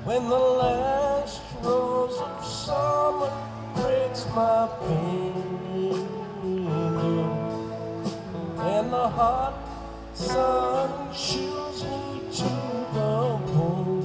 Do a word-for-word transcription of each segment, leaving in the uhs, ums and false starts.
When the last rose of summer breaks my pain, and the hot sun chills me to the bone,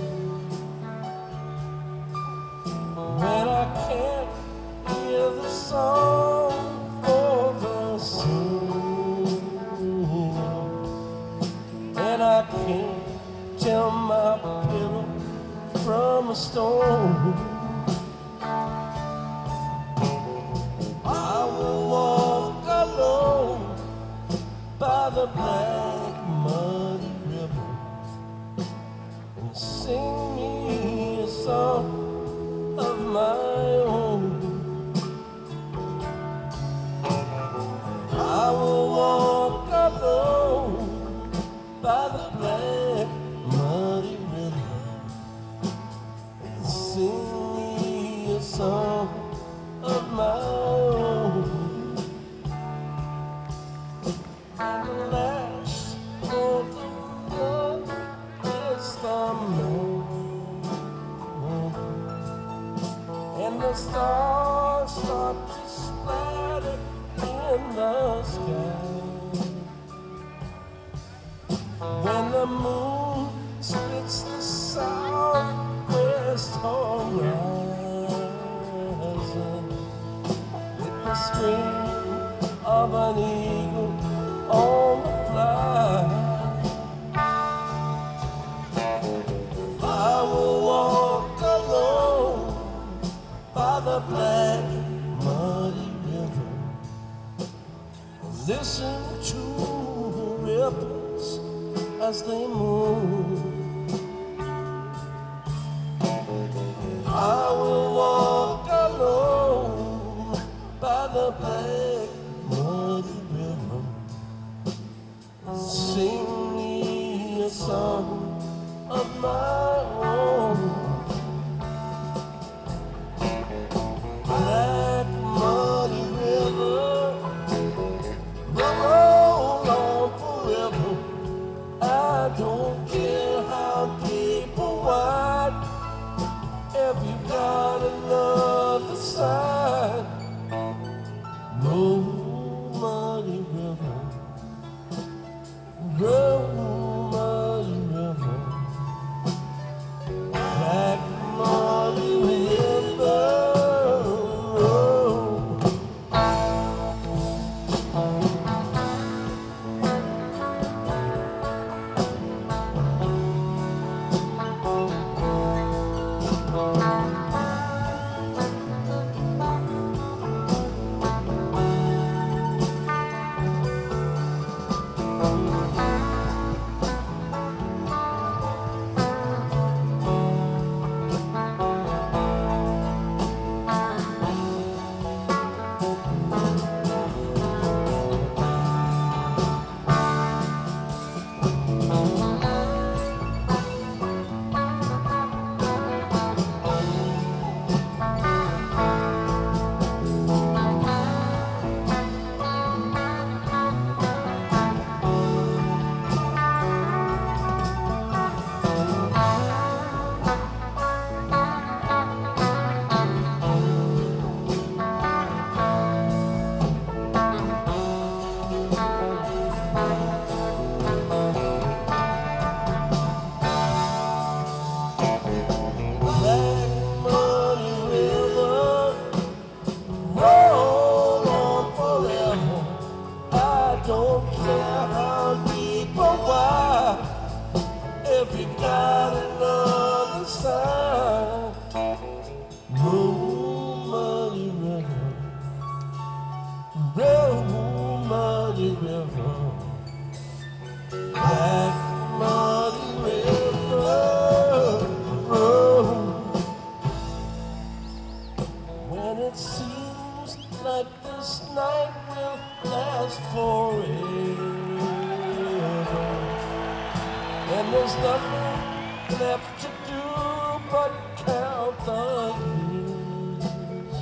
when I can't hear the song for the singing, and I can't tell my pillow from a stone, I will walk alone by the black muddy river and sing me a song of my own. I will walk alone by the black muddy river and sing me a song of my own. And the last of the moon is the moon, and the stars start to splatter in the sky. When the moon splits the southwest horizon with the scream of an eagle on the fly, I will walk alone by the black muddy river, listen to the ripples as they move. I will walk alone by the black muddy river, sing me a song of my own. Black muddy river, roll on forever. I don't care how deep or wide, if you've got another side. Roll, muddy river, roll, muddy river, black muddy river, roll. Don't care how deep or wide, if you got another side. Roll, muddy river, roll, muddy river, black muddy river, roll. When it seems like this night will last forever, and there's nothing left to do but count the years.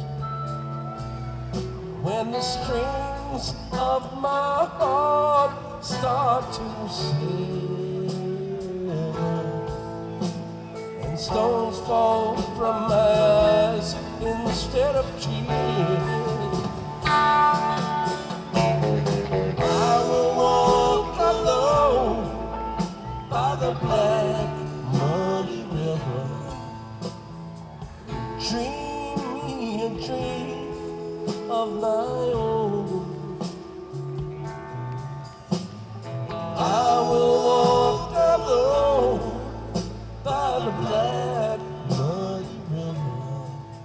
When the strings of my heart start to sing, and stones fall from my eyes instead of tears. I will walk alone by the black muddy river, dream me a dream of my own. I will walk alone by the black muddy river,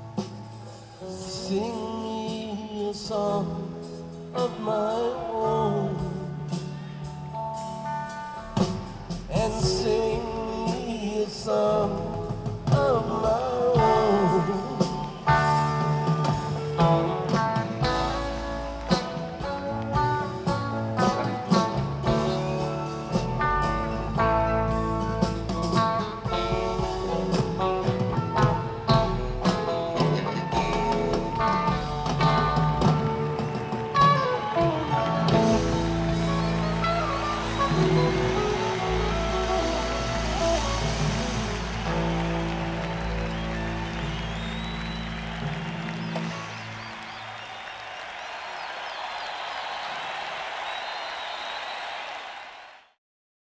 sing me a song of my own, and sing me a song